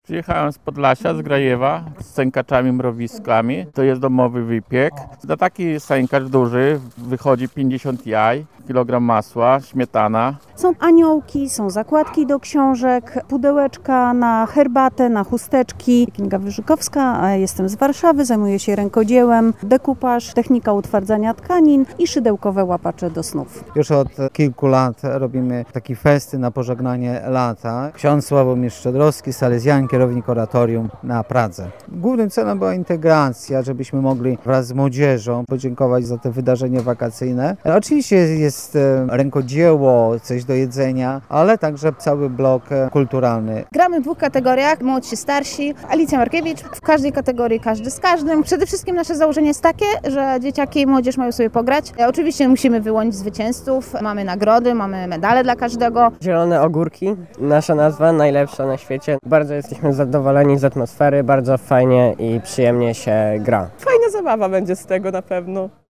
Przyjechałem z Podlasia, z Grajewa, z sękaczami, mrowiskami. To jest domowy wypiek. Na taki sękacz duży wychodzi 50 jaj, kilogram masła, śmietana. Są aniołki, są zakładki do książek, pudełeczka na herbatę, na chusteczki. Kinga Wyżykowska, jestem z Warszawy, zajmuję się rękodziełem, dekupaż, technika utwardzania tkanin i szydełkowe łapacze do snów. Już od kilku lat robimy taki festyn na pożegnanie lata. Ksiądz Sławomir Szczodrowski, salezjan, kierownik oratorium na Pradze. Głównym celem była integracja, żebyśmy mogli wraz z młodzieżą podziękować za te wydarzenie wakacyjne. Oczywiście jest rękodzieło, coś do jedzenia, ale także cały blok kulturalny. Gramy w dwóch kategoriach, młodsi, starsi. Alicja Markiewicz, w każdej kategorii każdy z każdym. Przede wszystkim nasze założenie jest takie, że dzieciaki i młodzież mają sobie pograć. Oczywiście musimy wyłonić zwycięzców, mamy nagrody, mamy medale dla każdego. Zielone ogórki, nasza nazwa, najlepsza na świecie. Bardzo jesteśmy zadowoleni z atmosfery, bardzo fajnie i przyjemnie się gra. Fajna zabawa będzie z tego na pewno.